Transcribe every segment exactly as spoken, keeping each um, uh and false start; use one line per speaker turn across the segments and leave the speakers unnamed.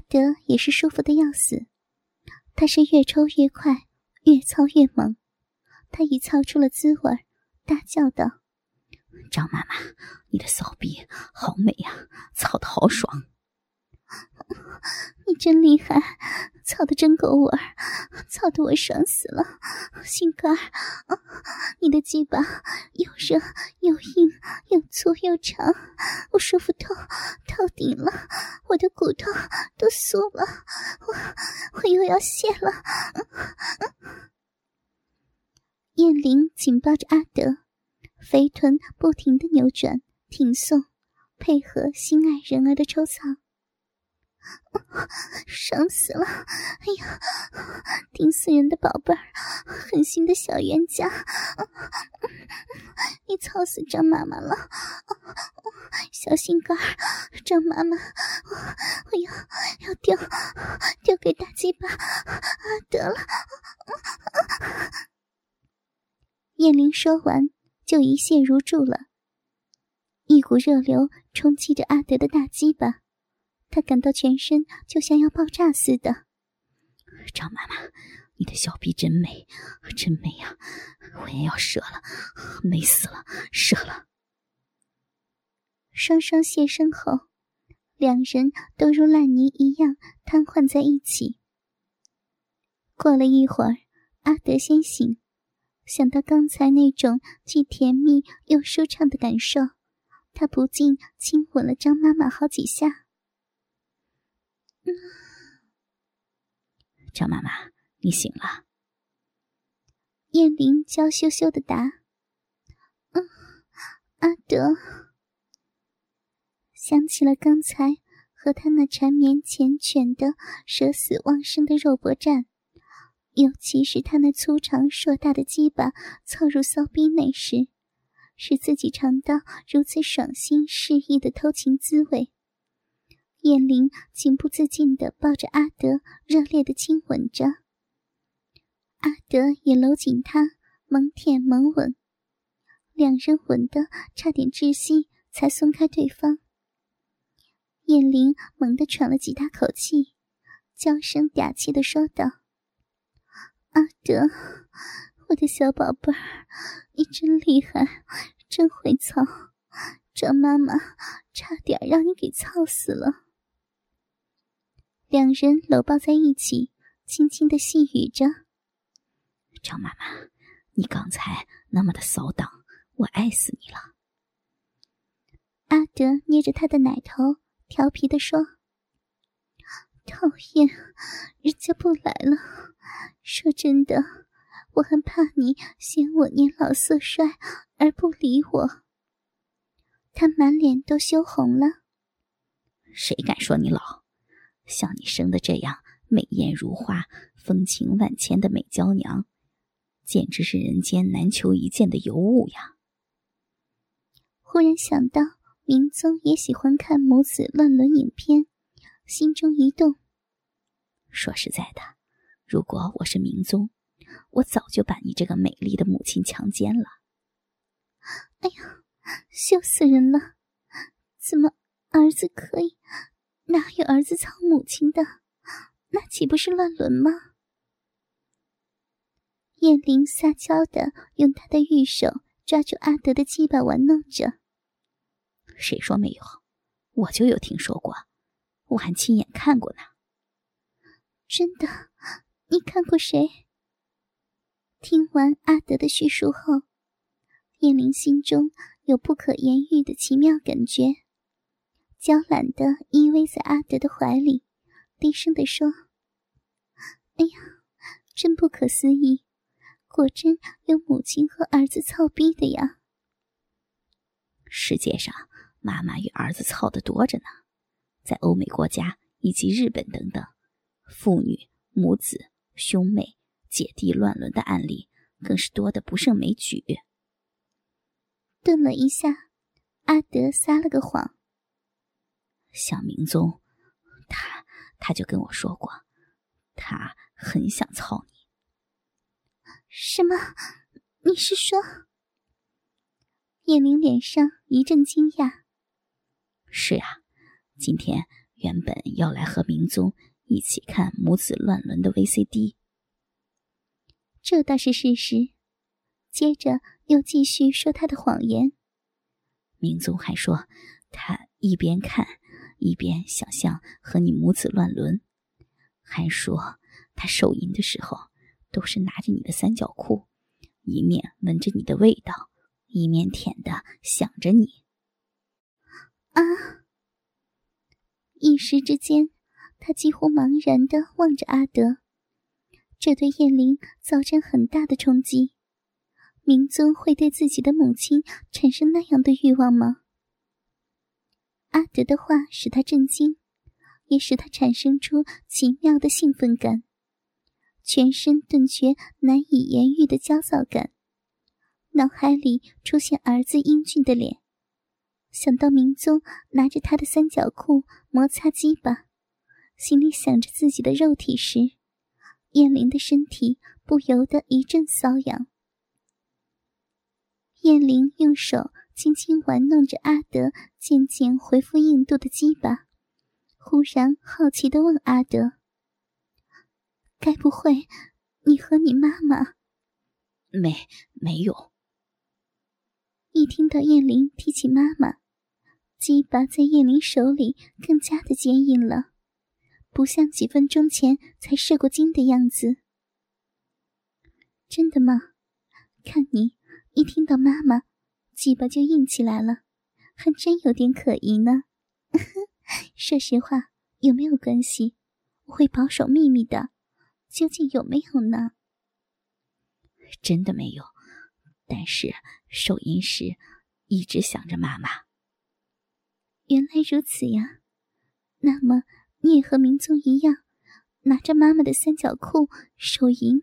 德也是舒服的要死，他是越抽越快，越操越猛。他一操出了滋味，大叫道：
张妈妈，你的骚逼好美呀，操得好爽。
你真厉害，操得真够味儿，操得我爽死了。心肝儿，你的鸡巴又热又硬又粗又长，我舒服透透顶了，我的骨头都酥了，我我又要泄了。燕玲紧抱着阿德，肥臀不停地扭转挺送，配合心爱人儿的抽操。爽死了！哎呀，顶死人的宝贝儿，狠心的小冤家，你操死张妈妈了！小心肝儿，张妈妈，我我要要丢丢给大鸡巴阿德了！燕玲说完，就一泻如注了，一股热流冲击着阿德的大鸡巴。他感到全身就像要爆炸似的。
张妈妈，你的小臂真美，真美呀、啊！我也要射了，美死了，射了。
双双现身后，两人都如烂泥一样瘫痪在一起。过了一会儿，阿德先醒，想到刚才那种既甜蜜又舒畅的感受，他不禁亲吻了张妈妈好几下。嗯、
张妈妈，你醒了。
燕玲娇羞羞地答：嗯，阿德。想起了刚才和他那缠绵缱绻的舍死忘生的肉搏战，尤其是他那粗长硕大的鸡巴操入骚逼内时，使自己尝到如此爽心适意的偷情滋味。燕玲情不自禁地抱着阿德，热烈地亲吻着。阿德也搂紧她，猛舔猛吻，两人吻得差点窒息，才松开对方。燕玲猛地喘了几大口气，娇声嗲气地说道：阿德，我的小宝贝儿，你真厉害，真会操，张妈妈差点让你给操死了。两人搂抱在一起，轻轻地细语着：
张妈妈，你刚才那么的骚荡，我爱死你了。
阿德捏着她的奶头，调皮地说：讨厌，人家不来了。说真的，我很怕你嫌我年老色衰而不理我。他满脸都羞红了。
谁敢说你老？像你生的这样美艳如花、风情万千的美娇娘，简直是人间难求一见的尤物呀。
忽然想到明宗也喜欢看母子乱伦影片，心中一动。
说实在的，如果我是明宗，我早就把你这个美丽的母亲强奸了。
哎呀，羞死人了！怎么儿子可以？哪有儿子操母亲的？那岂不是乱伦吗？燕玲撒娇地用她的玉手抓住阿德的鸡巴玩弄着。
谁说没有？我就有听说过，我还亲眼看过呢。
真的？你看过谁？听完阿德的叙述后，燕玲心中有不可言喻的奇妙感觉，娇懒地依偎在阿德的怀里，低声地说：哎呀，真不可思议，果真有母亲和儿子操逼的呀。
世界上妈妈与儿子操的多着呢，在欧美国家以及日本等等，父女、母子、兄妹、姐弟乱伦的案例更是多得不胜枚举。
顿了一下，阿德撒了个谎：
像明宗，他他就跟我说过，他很想操你。
什么？你是说？燕玲脸上一阵惊讶。
是啊，今天原本要来和明宗一起看母子乱伦的 V C D。
这倒是事实。接着又继续说他的谎言。
明宗还说他一边看一边想象和你母子乱伦，还说他手淫的时候都是拿着你的三角裤，一面闻着你的味道，一面舔的想着你。
啊！一时之间，他几乎茫然地望着阿德，这对燕玲造成很大的冲击。明宗会对自己的母亲产生那样的欲望吗？阿德的话使他震惊，也使他产生出奇妙的兴奋感，全身顿觉难以言喻的焦躁感，脑海里出现儿子英俊的脸。想到明宗拿着他的三角裤摩擦鸡巴，心里想着自己的肉体时，燕玲的身体不由得一阵瘙痒。燕玲用手轻轻玩弄着阿德渐渐恢复硬度的鸡巴，忽然好奇地问阿德：该不会你和你妈妈……
没没有。
一听到燕玲提起妈妈，鸡巴在燕玲手里更加的坚硬了，不像几分钟前才射过精的样子。真的吗？看你一听到妈妈，鸡巴就硬起来了，还真有点可疑呢。说实话，有没有关系？我会保守秘密的，究竟有没有呢？
真的没有，但是手淫时一直想着妈妈。
原来如此呀，那么你也和明宗一样，拿着妈妈的三角裤手淫。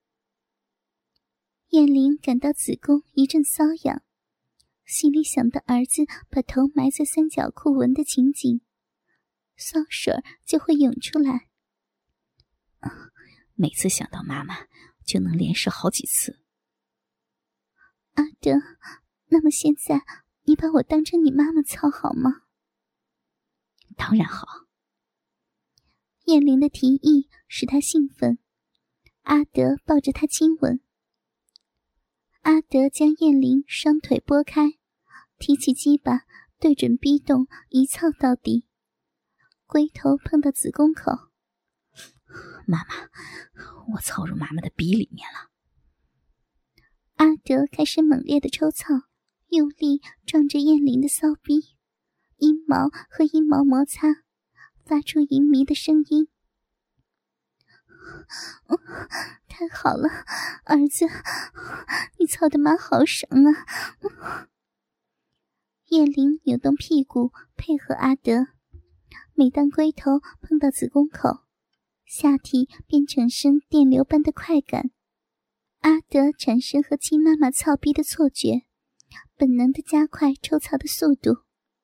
燕玲感到子宫一阵瘙痒，心里想到儿子把头埋在三角裤闻的情景，骚水就会涌出来。
每次想到妈妈就能连射好几次。
阿德，那么现在你把我当成你妈妈操好吗？
当然好。
燕玲的提议使他兴奋，阿德抱着他亲吻。阿德将燕玲双腿拨开，提起鸡巴对准逼洞一操到底，龟头碰到子宫口。
妈妈，我操入妈妈的逼里面了。
阿德开始猛烈的抽操，用力撞着燕玲的骚逼，阴毛和阴毛摩擦，发出淫靡的声音。哦，太好了，儿子，你操的妈好爽啊！燕玲扭动屁股配合阿德，每当龟头碰到子宫口，下体便产生电流般的快感。阿德产生和亲妈妈操逼的错觉，本能地加快抽操的速度。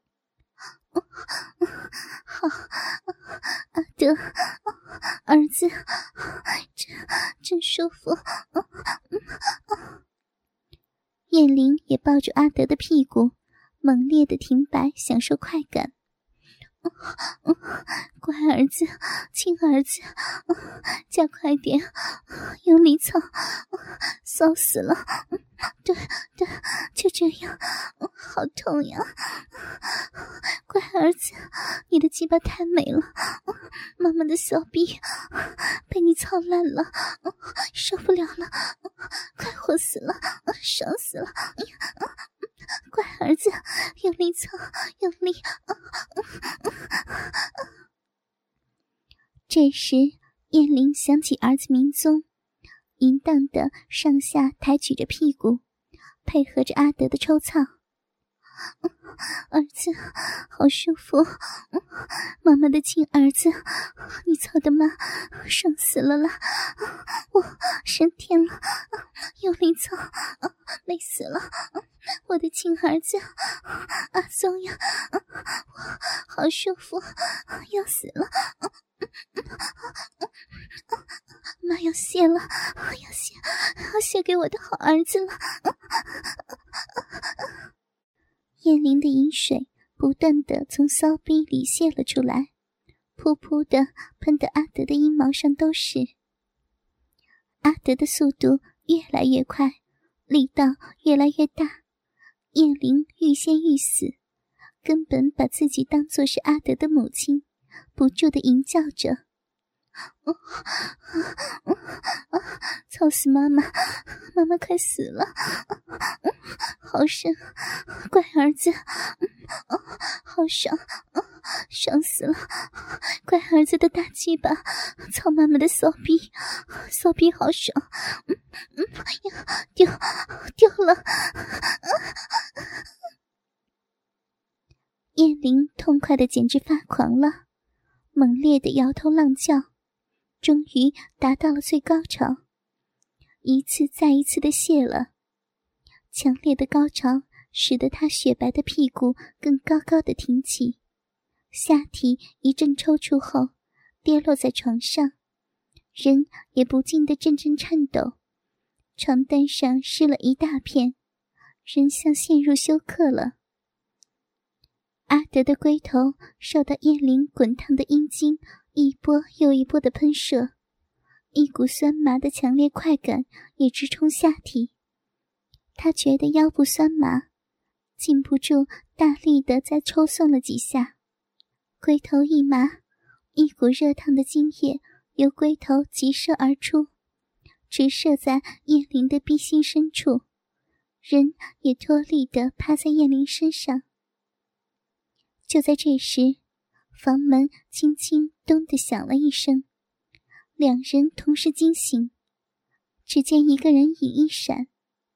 好，阿德，儿子，真真舒服。燕玲也抱住阿德的屁股，猛烈的停摆，享受快感。乖儿子，亲儿子，加快点，用力操，骚死了。对对，就这样，好痛呀！乖儿子，你的鸡巴太美了，妈妈的小臂被你操烂了，受不了了，快活死了，爽死了！乖儿子，用力操，用力！这时，燕玲想起儿子明宗，淫荡的上下抬举着屁股，配合着阿德的抽操。儿子，好舒服！妈妈的亲儿子，你操的妈，爽死了啦！我升天了，用力操，美死了！我的亲儿子，阿宗呀，我好舒服，要死了！妈要泄了，要泄，要泄给我的好儿子了！燕玲的饮水不断地从骚逼里泄了出来， 噗噗的喷得阿德的阴毛上都是。阿德的速度越来越快，力道越来越大，叶灵欲仙欲死，根本把自己当作是阿德的母亲，不住地吟叫着：哦，啊啊！操死妈妈！妈妈快死了！好深，乖儿子！哦，好爽！哦，爽死了！乖儿子的大鸡巴，操妈妈的骚逼，骚逼好爽！嗯嗯，丢丢了！叶灵痛快的简直发狂了，猛烈的摇头浪叫，终于达到了最高潮，一次再一次的泄了。强烈的高潮使得他雪白的屁股更高高的挺起，下体一阵抽搐后跌落在床上，人也不禁的阵阵颤抖，床单上湿了一大片，人像陷入休克了。阿德的龟头受到叶灵滚烫的阴茎一波又一波的喷射，一股酸麻的强烈快感也直冲下体。他觉得腰部酸麻，禁不住大力地再抽送了几下，龟头一麻，一股热烫的精液由龟头急射而出，直射在叶灵的逼心深处，人也脱力地趴在叶灵身上。就在这时，房门轻轻咚地响了一声，两人同时惊醒，只见一个人影一闪。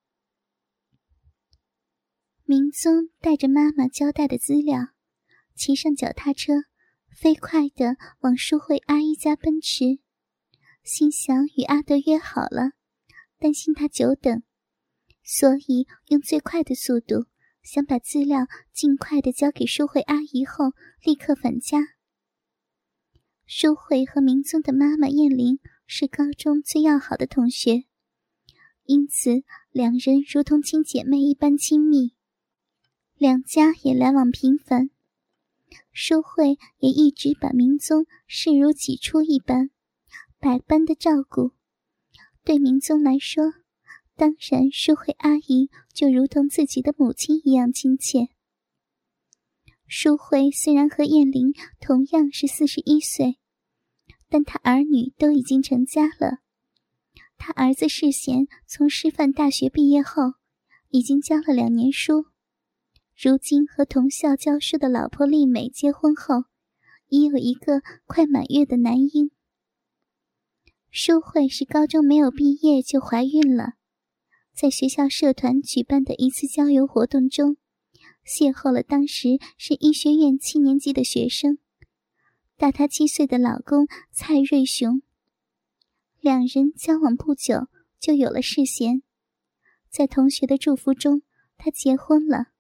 明宗带着妈妈交代的资料，骑上脚踏车，飞快地往淑慧阿姨家奔驰，心想与阿德约好了，担心他久等，所以用最快的速度想把资料尽快地交给淑慧阿姨后立刻返家。淑慧和明宗的妈妈燕玲是高中最要好的同学，因此两人如同亲姐妹一般亲密，两家也来往频繁。淑慧也一直把明宗视如己出一般，百般的照顾。对明宗来说，当然淑慧阿姨就如同自己的母亲一样亲切。淑慧虽然和燕玲同样是四十一岁，但她儿女都已经成家了。她儿子世贤从师范大学毕业后，已经教了两年书，如今和同校教书的老婆丽美结婚后，已有一个快满月的男婴。淑慧是高中没有毕业就怀孕了，在学校社团举办的一次郊游活动中，邂逅了当时是医学院七年级的学生，大她七岁的老公蔡瑞雄。两人交往不久就有了世贤，在同学的祝福中，她结婚了。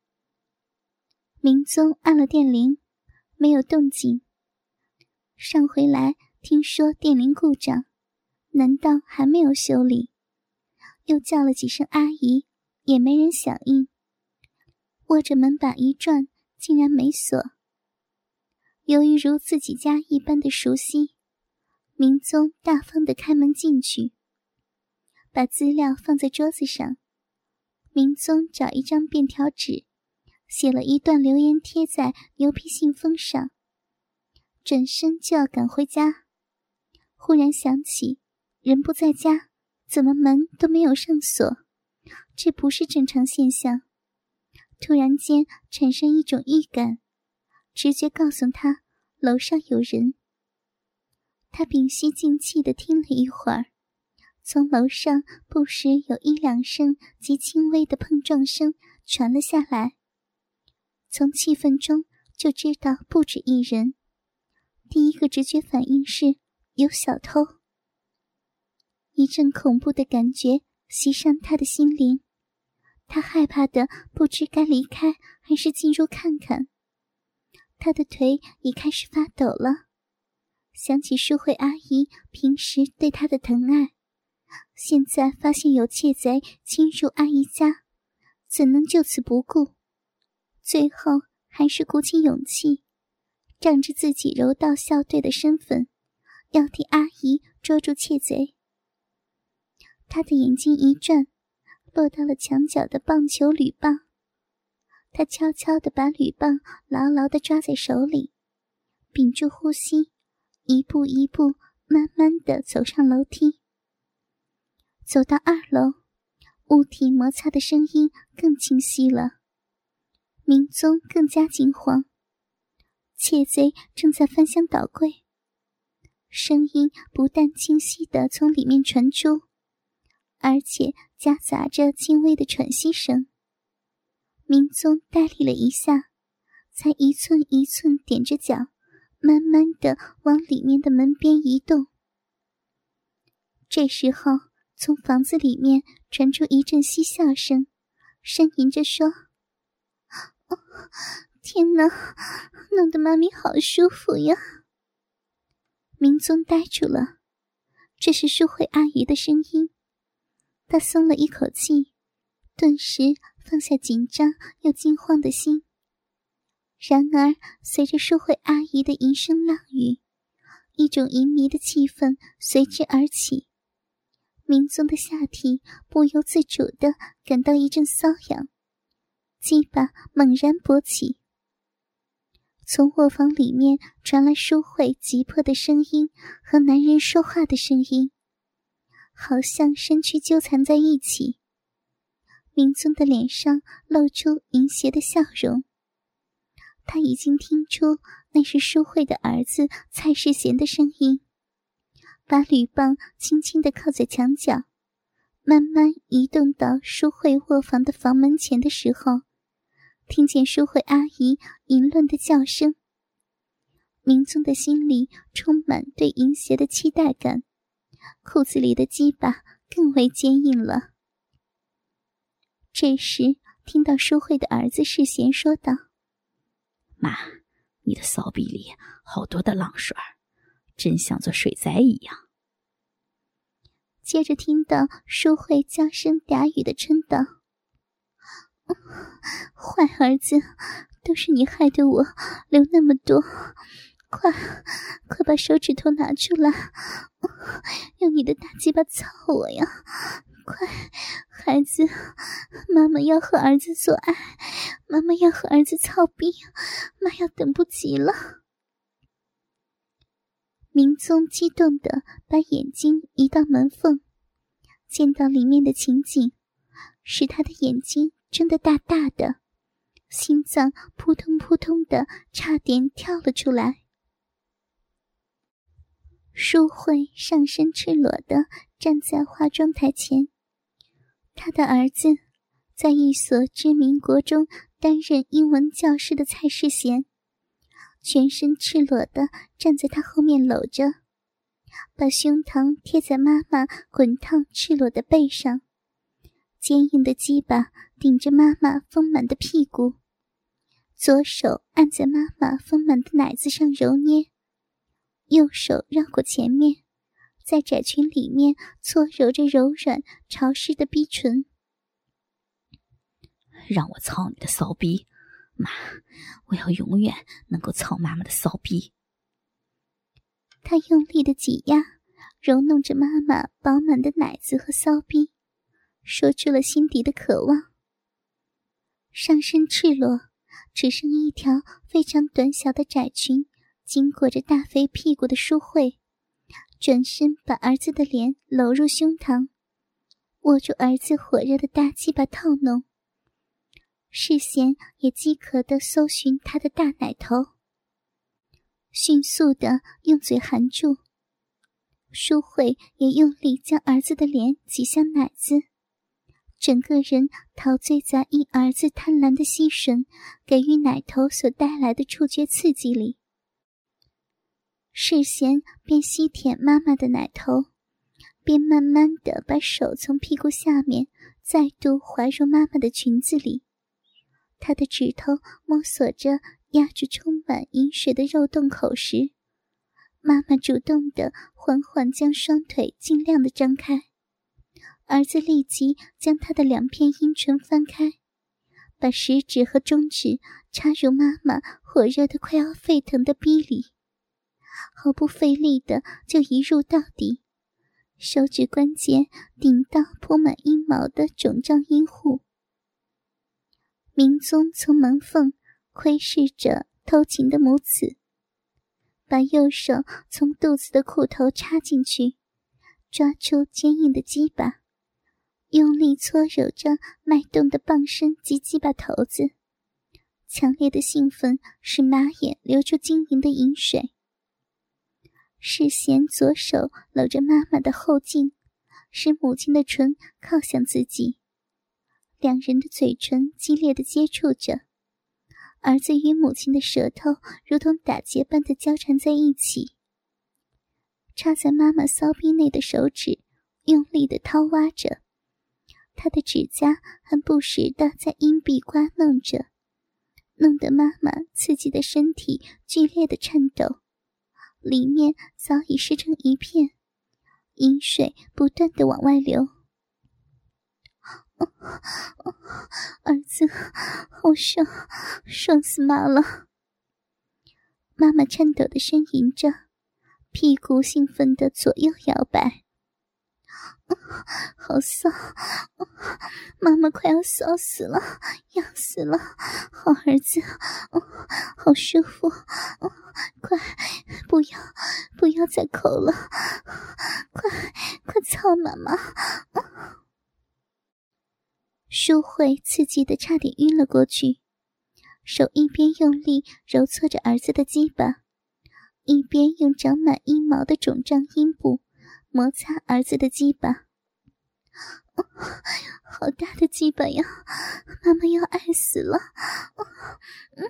明宗按了电铃，没有动静。上回来听说电铃故障，难道还没有修理？又叫了几声阿姨，也没人响应。握着门把一转，竟然没锁。由于如自己家一般的熟悉，明宗大方地开门进去，把资料放在桌子上。明宗找一张便条纸，写了一段留言贴在牛皮信封上，转身就要赶回家。忽然想起人不在家，怎么门都没有上锁？这不是正常现象。突然间产生一种预感，直觉告诉他楼上有人。他屏息静气地听了一会儿，从楼上不时有一两声极轻微的碰撞声传了下来。从气氛中就知道不止一人。第一个直觉反应是有小偷。一阵恐怖的感觉袭上他的心灵，他害怕的不知该离开还是进入看看。他的腿已开始发抖了，想起淑慧阿姨平时对他的疼爱，现在发现有窃贼侵入阿姨家，怎能就此不顾？最后还是鼓起勇气， 仗着自己柔道校队的身份，要替阿姨捉住窃贼。他的眼睛一转，落到了墙角的棒球铝棒。他悄悄地把铝棒牢牢地抓在手里，屏住呼吸，一步一步慢慢地走上楼梯。走到二楼，物体摩擦的声音更清晰了，明宗更加惊慌。窃贼正在翻箱倒柜，声音不但清晰地从里面传出，而且夹杂着轻微的喘息声。明宗呆立了一下，才一寸一寸踮着脚，慢慢地往里面的门边移动。这时候，从房子里面传出一阵嬉笑声，呻吟着说：“哦，天哪，弄得妈咪好舒服呀！”明宗呆住了，这是淑慧阿姨的声音。他松了一口气，顿时放下紧张又惊慌的心。然而随着淑慧阿姨的吟声浪语，一种淫迷的气氛随之而起。明宗的下体不由自主地感到一阵瘙痒，鸡巴猛然勃起。从卧房里面传来淑慧急迫的声音和男人说话的声音，好像身躯纠缠在一起。明宗的脸上露出淫邪的笑容，他已经听出那是淑慧的儿子蔡世贤的声音。把铝棒轻轻地靠在墙角，慢慢移动到淑慧卧房的房门前的时候，听见淑慧阿姨淫乱的叫声。明宗的心里充满对淫邪的期待感，裤子里的鸡巴更为坚硬了。这时听到淑慧的儿子世贤说道：“
妈，你的骚逼里好多的浪水，真像做水灾一样。”
接着听到淑慧娇声嗲语的嗔道：“坏儿子，都是你害得我流那么多，快快把手指头拿出来，用你的大鸡巴操我呀！快，孩子，妈妈要和儿子做爱，妈妈要和儿子操逼，妈要等不及了。”明宗激动地把眼睛移到门缝，见到里面的情景，使他的眼睛睁得大大的，心脏扑通扑通的差点跳了出来。淑慧上身赤裸地站在化妆台前，她的儿子在一所知名国中担任英文教师的蔡世贤，全身赤裸地站在他后面搂着，把胸膛贴在妈妈滚烫赤裸的背上，坚硬的鸡巴顶着妈妈丰满的屁股，左手按在妈妈丰满的奶子上揉捏，右手绕过前面，在窄裙里面搓揉着柔软潮湿的逼唇。
让我操你的骚逼，妈，我要永远能够操妈妈的骚逼。
他用力的挤压，揉弄着妈妈饱满的奶子和骚逼，说出了心底的渴望。上身赤裸，只剩一条非常短小的窄裙经过着大肥屁股的淑慧，转身把儿子的脸搂入胸膛，握住儿子火热的大鸡巴套弄。世贤也饥渴地搜寻他的大奶头，迅速地用嘴含住。淑慧也用力将儿子的脸挤向奶子，整个人陶醉在因儿子贪婪的吸吮给予奶头所带来的触觉刺激里。世贤边吸舔妈妈的奶头，便慢慢地把手从屁股下面再度滑入妈妈的裙子里。他的指头摸索着压住充满饮水的肉洞口时，妈妈主动地缓缓将双腿尽量地张开，儿子立即将他的两片阴唇翻开，把食指和中指插入妈妈火热的快要沸腾的逼里，毫不费力的就一入到底，手指关节顶到铺满阴毛的肿胀阴户。明宗从门缝窥视着偷情的母子，把右手从肚子的裤头插进去，抓出坚硬的鸡巴，用力搓揉着脉动的棒身及鸡巴头子。强烈的兴奋使马眼流出晶莹的饮水。世贤左手搂着妈妈的后颈，使母亲的唇靠向自己，两人的嘴唇激烈地接触着，儿子与母亲的舌头如同打结般的交缠在一起。插在妈妈骚逼内的手指用力地掏挖着，她的指甲还不时地在阴壁刮弄着，弄得妈妈刺激的身体剧烈的颤抖，里面早已湿成一片，饮水不断地往外流。哦哦、儿子好爽，爽死妈了！妈妈颤抖地呻吟着，屁股兴奋地左右摇摆。哦、好骚、哦、妈妈快要骚死了，痒死了，好儿子、哦、好舒服、哦、快不要不要再抠了，快快操妈妈、哦。淑慧刺激得差点晕了过去，手一边用力揉搓着儿子的鸡巴，一边用长满阴毛的肿胀阴部摩擦儿子的鸡巴。哦、好大的鸡巴呀，妈妈要爱死了、哦嗯、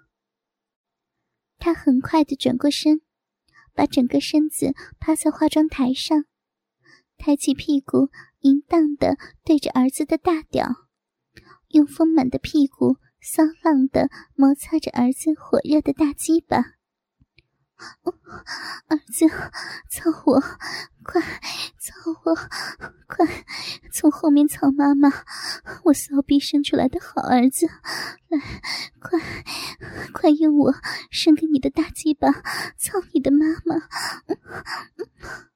她很快地转过身，把整个身子趴在化妆台上，抬起屁股淫荡地对着儿子的大屌，用丰满的屁股骚浪地摩擦着儿子火热的大鸡巴。哦、儿子操我，快操我，快从后面操妈妈，我骚逼生出来的好儿子，来快快用我生给你的大鸡巴操你的妈妈。